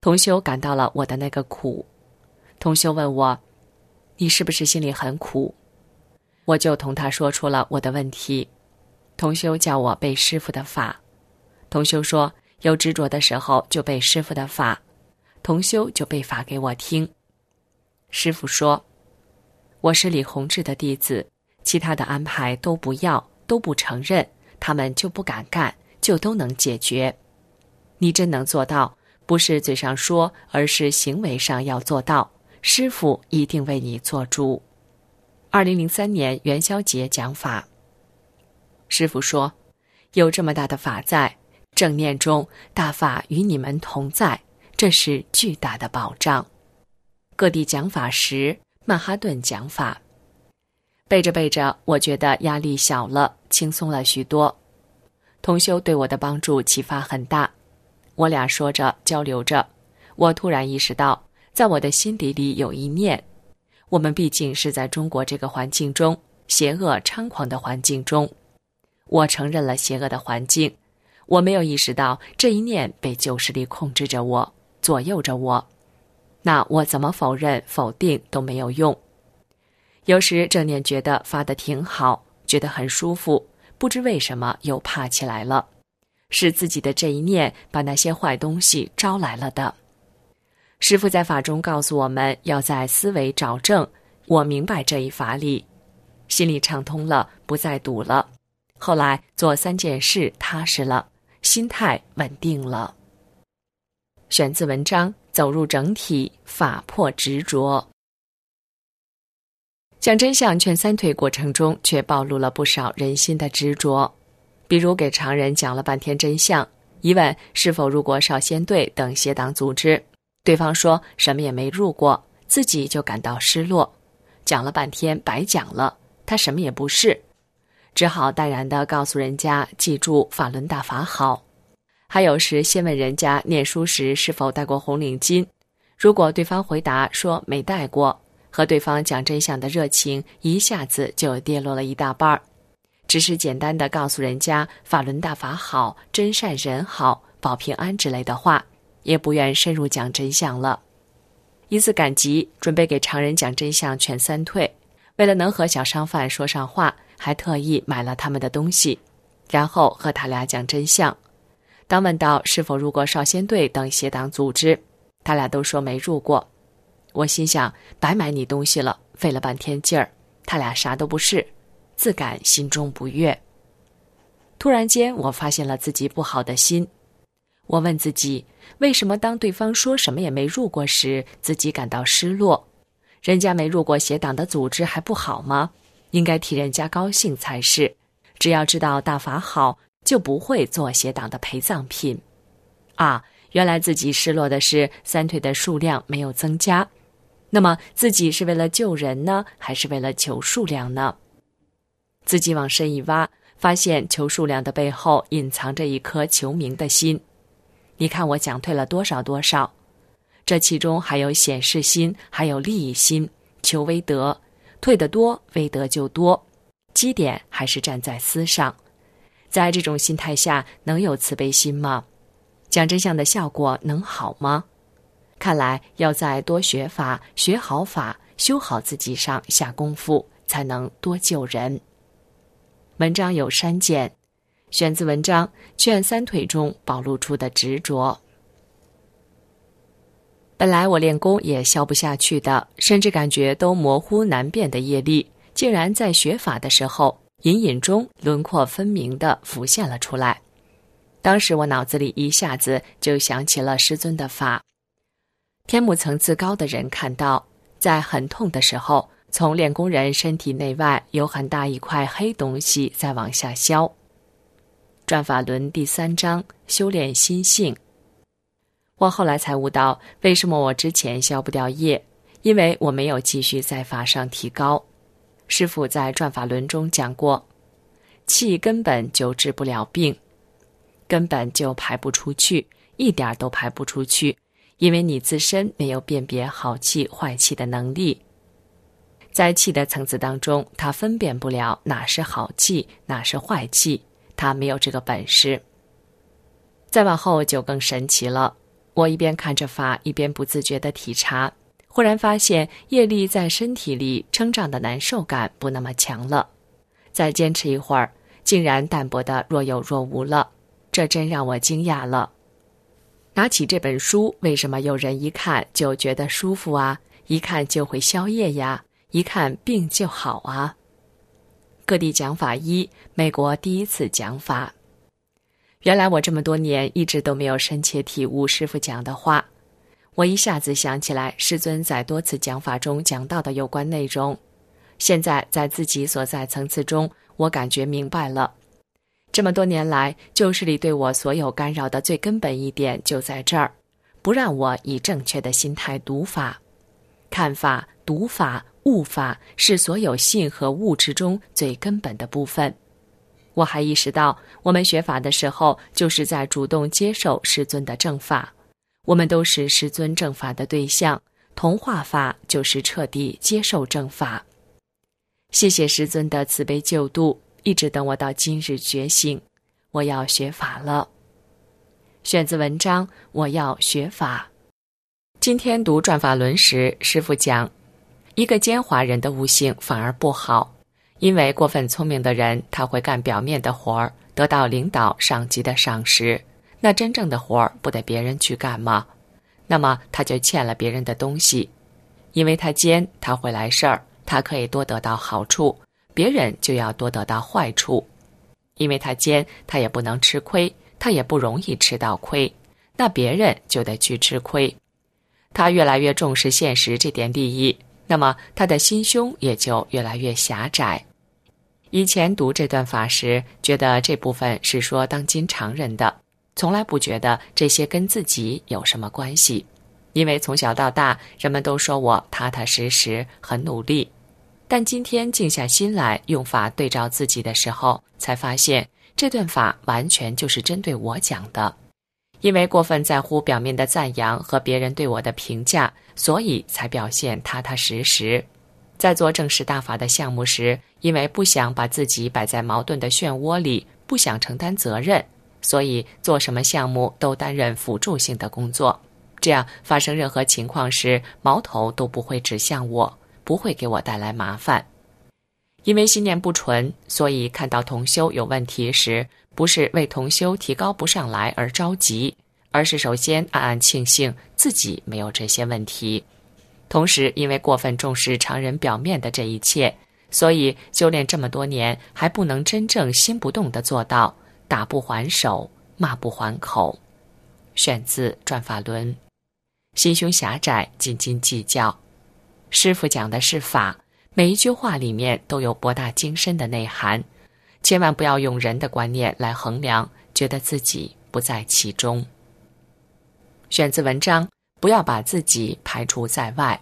同修感到了我的那个苦。同修问我，你是不是心里很苦？我就同他说出了我的问题。同修叫我背师父的法。同修说，有执着的时候就背师父的法。同修就背法给我听。师父说，我是李洪志的弟子，其他的安排都不要，都不承认，他们就不敢干，就都能解决。你真能做到，不是嘴上说，而是行为上要做到，师父一定为你做主。2003年元宵节讲法，师父说，有这么大的法在，正念中大法与你们同在，这是巨大的保障。各地讲法时，曼哈顿讲法，背着背着，我觉得压力小了，轻松了许多。同修对我的帮助启发很大，我俩说着交流着，我突然意识到，在我的心底里有一念，我们毕竟是在中国这个环境中，邪恶猖狂的环境中，我承认了邪恶的环境，我没有意识到这一念被旧势力控制着我，左右着我，那我怎么否认否定都没有用。有时正念觉得发得挺好，觉得很舒服，不知为什么又怕起来了，是自己的这一念把那些坏东西招来了的。师父在法中告诉我们，要在思维找正，我明白这一法理，心里畅通了，不再堵了。后来做3件事踏实了，心态稳定了。选自文章《走入整体，法破执着》。讲真相劝三退过程中，却暴露了不少人心的执着。比如给常人讲了半天真相，一问是否入过少先队等邪党组织，对方说什么也没入过，自己就感到失落，讲了半天白讲了，他什么也不是，只好淡然地告诉人家记住法轮大法好。还有时先问人家念书时是否戴过红领巾，如果对方回答说没戴过，和对方讲真相的热情一下子就跌落了一大半。只是简单地告诉人家法轮大法好，真善人好，保平安之类的话，也不愿深入讲真相了。一次赶集，准备给常人讲真相劝三退，为了能和小商贩说上话，还特意买了他们的东西，然后和他俩讲真相。当问到是否入过少先队等邪党组织，他俩都说没入过。我心想，白买你东西了，费了半天劲儿，他俩啥都不是，自感心中不悦。突然间，我发现了自己不好的心。我问自己，为什么当对方说什么也没入过时，自己感到失落？人家没入过邪党的组织还不好吗？应该替人家高兴才是。只要知道大法好，就不会做邪党的陪葬品。啊，原来自己失落的是三退的数量没有增加。那么自己是为了救人呢，还是为了求数量呢？自己往深一挖，发现求数量的背后隐藏着一颗求名的心。你看我讲退了多少，这其中还有显示心，还有利益心，求威德，退得多，威德就多。基点还是站在思上。在这种心态下，能有慈悲心吗？讲真相的效果能好吗？看来要再多学法，学好法，修好自己上下功夫，才能多救人。文章有删减，选自文章《劝三退》中暴露出的执着。本来我练功也消不下去的，甚至感觉都模糊难辨的业力，竟然在学法的时候，隐隐中轮廓分明地浮现了出来。当时我脑子里一下子就想起了师尊的法。天目层次高的人看到，在很痛的时候，从练功人身体内外有很大一块黑东西在往下消。转法轮第3章，修炼心性。我后来才悟到，为什么我之前消不掉业，因为我没有继续在法上提高。师父在转法轮中讲过，气根本就治不了病，根本就排不出去，一点都排不出去，因为你自身没有辨别好气坏气的能力。在气的层次当中，他分辨不了哪是好气，哪是坏气，他没有这个本事。再往后就更神奇了， 我一边看着法，一边不自觉地体察，忽然发现业力在身体里撑胀的难受感不那么强了。再坚持一会儿，竟然淡薄的若有若无了，这真让我惊讶了。拿起这本书，为什么有人一看就觉得舒服啊？一看就会消业呀？一看病就好啊？各地讲法一，美国第一次讲法。原来我这么多年一直都没有深切体悟师父讲的话。我一下子想起来师尊在多次讲法中讲到的有关内容。现在在自己所在层次中，我感觉明白了。这么多年来，旧势力对我所有干扰的最根本一点就在这儿，不让我以正确的心态读法。看法、读法、悟法是所有信和悟之中最根本的部分。我还意识到，我们学法的时候，就是在主动接受师尊的正法。我们都是师尊正法的对象，同化法就是彻底接受正法。谢谢师尊的慈悲救度，一直等我到今日觉醒，我要学法了。选自文章《我要学法》。今天读转法轮时，师父讲，一个奸猾人的悟性反而不好。因为过分聪明的人，他会干表面的活儿，得到领导上级的赏识，那真正的活儿不得别人去干吗？那么他就欠了别人的东西。因为他奸，他会来事儿，他可以多得到好处，别人就要多得到坏处。因为他奸，他也不能吃亏，他也不容易吃到亏，那别人就得去吃亏。他越来越重视现实这点利益，那么他的心胸也就越来越狭窄。以前读这段法时，觉得这部分是说当今常人的，从来不觉得这些跟自己有什么关系。因为从小到大，人们都说我踏踏实实，很努力。但今天静下心来，用法对照自己的时候，才发现这段法完全就是针对我讲的。因为过分在乎表面的赞扬和别人对我的评价，所以才表现踏踏实实。在做正式大法的项目时，因为不想把自己摆在矛盾的漩涡里，不想承担责任，所以做什么项目都担任辅助性的工作。这样发生任何情况时，矛头都不会指向我，不会给我带来麻烦。因为心念不纯，所以看到同修有问题时，不是为同修提高不上来而着急，而是首先暗暗庆幸自己没有这些问题。同时因为过分重视常人表面的这一切，所以修炼这么多年还不能真正心不动地做到打不还手，骂不还口。选自转法轮。心胸狭窄，斤斤计较。师父讲的是法，每一句话里面都有博大精深的内涵，千万不要用人的观念来衡量，觉得自己不在其中。选自文章，不要把自己排除在外。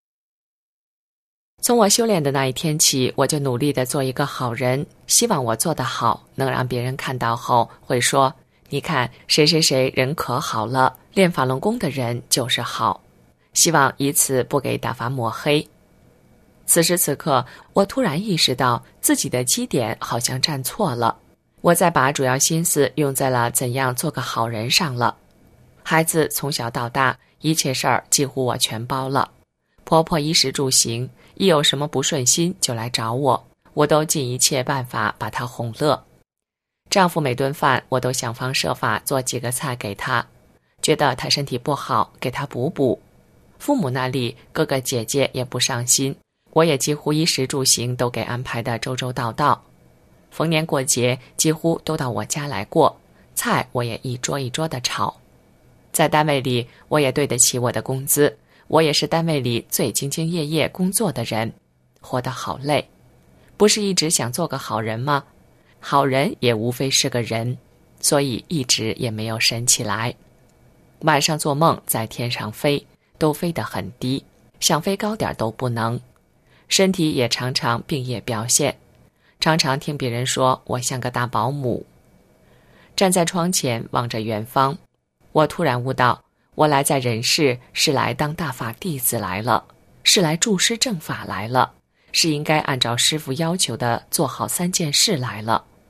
从我修炼的那一天起，我就努力地做一个好人，希望我做得好，能让别人看到后会说，你看谁谁谁人可好了，练法轮功的人就是好。希望以此不给大法抹黑。此时此刻，我突然意识到自己的基点好像站错了，我在把主要心思用在了怎样做个好人上了。孩子从小到大，一切事儿几乎我全包了。婆婆衣食住行，一有什么不顺心就来找我，我都尽一切办法把她哄乐。丈夫每顿饭我都想方设法做几个菜给他，觉得他身体不好，给他补补。父母那里哥哥姐姐也不上心，我也几乎衣食住行都给安排得周周到到。逢年过节几乎都到我家来过，菜我也一桌一桌的炒。在单位里，我也对得起我的工资，我也是单位里最兢兢业业工作的人，活得好累。不是一直想做个好人吗？好人也无非是个人，所以一直也没有神起来。晚上做梦在天上飞，都飞得很低，想飞高点都不能。身体也常常病业表现，常常听别人说我像个大保姆。站在窗前望着远方，我突然悟到，我来在人世是来当大法弟子来了，是来助师正法来了，是应该按照师父要求的做好3件事来了。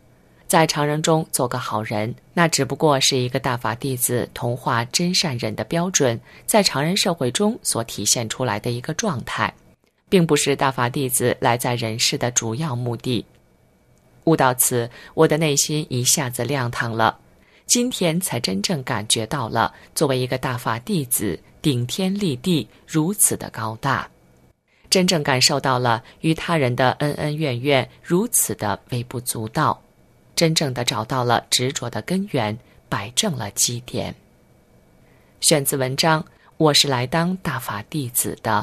在常人中做个好人，那只不过是一个大法弟子同化真善人的标准，在常人社会中所体现出来的一个状态，并不是大法弟子来在人世的主要目的。悟到此，我的内心一下子亮堂了，今天才真正感觉到了作为一个大法弟子顶天立地如此的高大，真正感受到了与他人的恩恩怨怨如此的微不足道，真正的找到了执着的根源，摆正了基点。选自文章《我是来当大法弟子的》。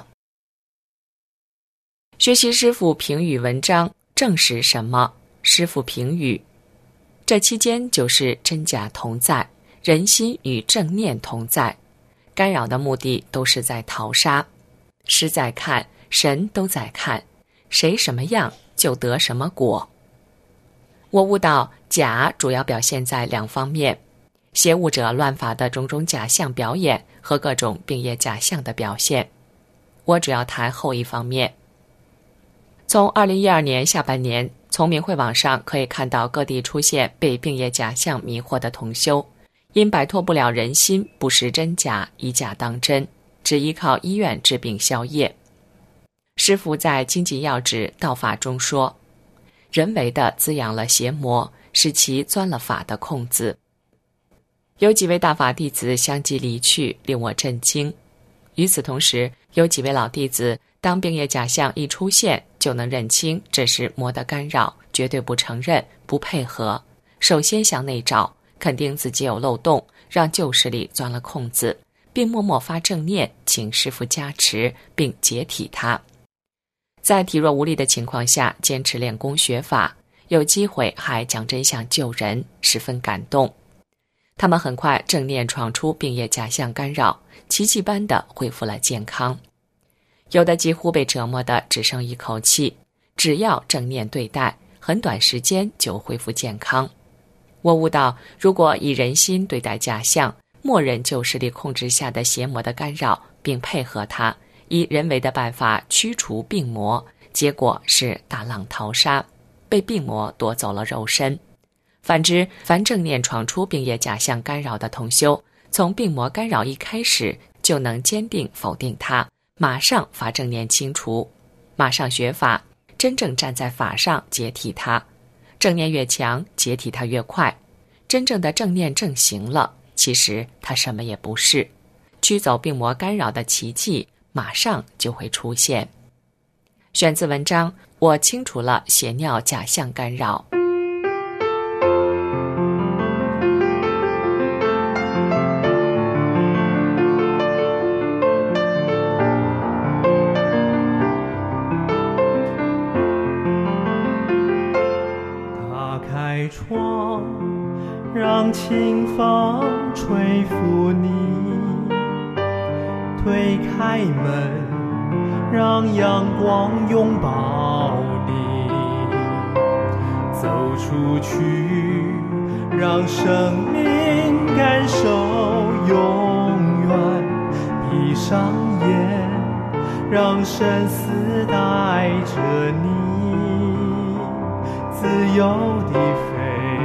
学习师父评语文章，正是什么？师父评语，这期间就是真假同在，人心与正念同在，干扰的目的都是在淘沙。师在看，神都在看，谁什么样就得什么果。我悟到假主要表现在两方面，邪物者乱法的种种假象表演和各种并业假象的表现。我主要谈后一方面。从2012年下半年，从明慧网上可以看到各地出现被并业假象迷惑的同修，因摆脱不了人心，不识真假，以假当真，只依靠医院治病消业。师父在经济要旨道法中说，人为的滋养了邪魔，使其钻了法的空子。有几位大法弟子相继离去，令我震惊。与此同时，有几位老弟子当并业假象一出现，就能认清这是魔的干扰，绝对不承认，不配合，首先向内找，肯定自己有漏洞，让旧势力钻了空子，并默默发正念，请师父加持并解体它。在体弱无力的情况下坚持练功学法，有机会还讲真相救人，十分感动。他们很快正念闯出并业假象干扰，奇迹般的恢复了健康。有的几乎被折磨的只剩一口气，只要正念对待，很短时间就恢复健康。我悟到，如果以人心对待假象，默认旧势力控制下的邪魔的干扰，并配合它，以人为的办法驱除病魔，结果是大浪淘沙，被病魔夺走了肉身。反之，凡正念闯出并业假象干扰的同修，从病魔干扰一开始就能坚定否定它，马上发正念清除，马上学法，真正站在法上解体它。正念越强，解体它越快。真正的正念正行了，其实它什么也不是，驱走病魔干扰的奇迹马上就会出现。选自文章《我清除了血尿假象干扰》。 窗，让清风吹拂你，推开门，让阳光拥抱你，走出去，让生命感受永远，闭上眼，让生死带着你自由地飞。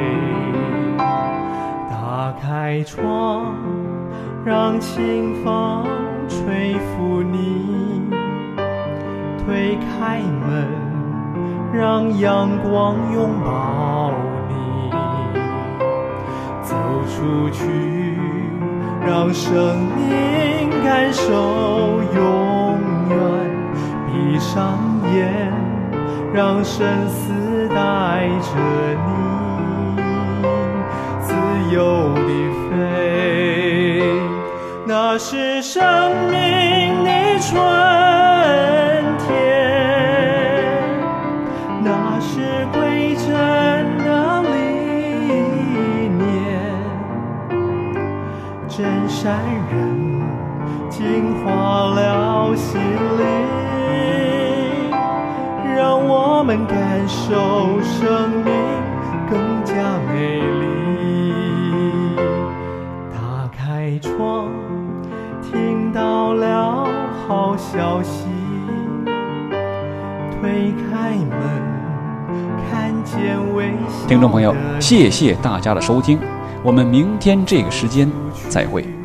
打开窗，让清风吹拂你，推开门，让阳光拥抱你，走出去，让生命感受永远，闭上眼，让生死带着你自由地飞。那是生命的春天，那是归真的理念，真善人净化了心灵，让我们感受生命更加美丽。打开窗，听到了好消息，推开门， 看见微笑。 听众朋友，谢谢大家的收听，我们明天这个时间再会。